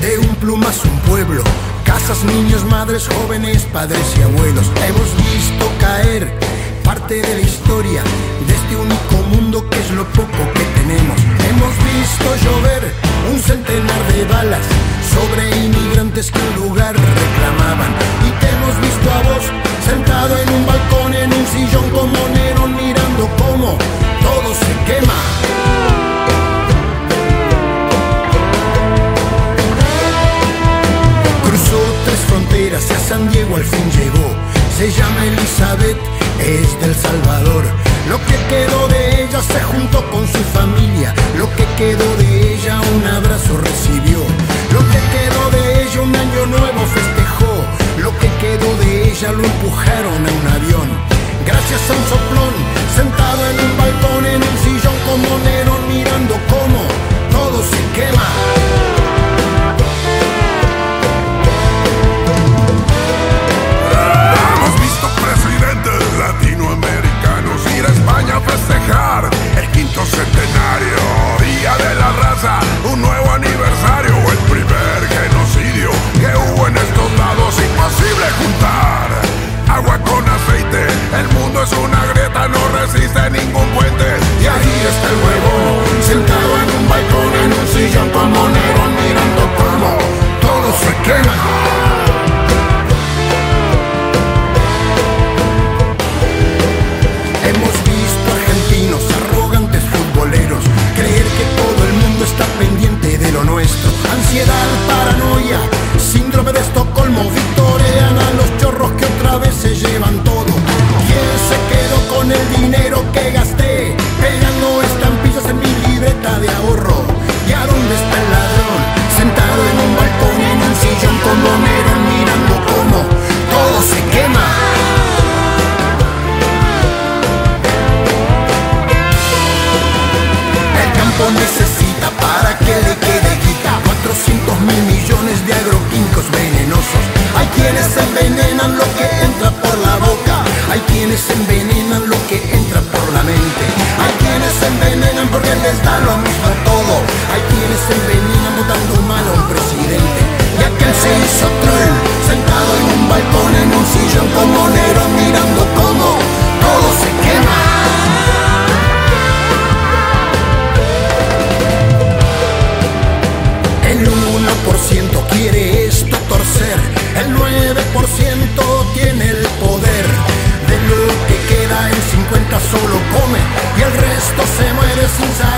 De un plumazo un pueblo, casas, niños, madres, jóvenes, padres y abuelos. Hemos visto caer parte de la historia de este único mundo que es lo poco que tenemos. Hemos visto llover un centenar de balas sobre inmigrantes que un lugar reclamaban. Y te hemos visto a vos sentado en un balcón, en un sillón como Nerón, mirando cómo todo se quema. Cruzó 3 fronteras y a San Diego al fin llegó. Se llama Elizabeth, es del Salvador. Lo que quedó de ella se juntó con su familia. Lo que quedó de ella un abrazo recibió. Lo que quedó de ella un año nuevo festejó. Lo que quedó de ella lo empujaron a un avión. Gracias a un soplón, sentado en un balcón, en un sillón como Nerón, mirando cómo todo se quema. Latinoamericanos ir a España a festejar el 5º centenario, Día de la Raza, un nuevo aniversario, el primer genocidio que hubo en estos lados. Imposible juntar agua con aceite, el mundo es una grieta, no resiste ningún puente. Y ahí está el huevón, sentado en un balcón, en un sillón como Nerón, mirando cómo todo se quema. Creer que todo el mundo está pendiente de lo nuestro. Ansiedad, paranoia, síndrome de Estocolmo. Victorean a los chorros que otra vez se llevan todo. ¿Quién se quedó con el dinero que gasté pegando estampillas en mi libreta de ahorro? ¿Y a dónde está el ladrón? Sentado en un balcón, en un sillón como Nerón, mirando cómo todo se quema. Necesita para que le quede guita 400.000 millones de agroquímicos venenosos. Hay quienes envenenan lo que entra por la boca, hay quienes envenenan lo que entra por la mente, hay quienes envenenan porque les da lo mismo todo, hay quienes envenenan votando mal a un presidente. Y aquel se hizo troll, sentado en un balcón, en un sillón como Nerón, mirando cómo todo se quema. El 1% quiere esto torcer, el 9% tiene el poder. De lo que queda el 50% solo come y el resto se muere sin saber.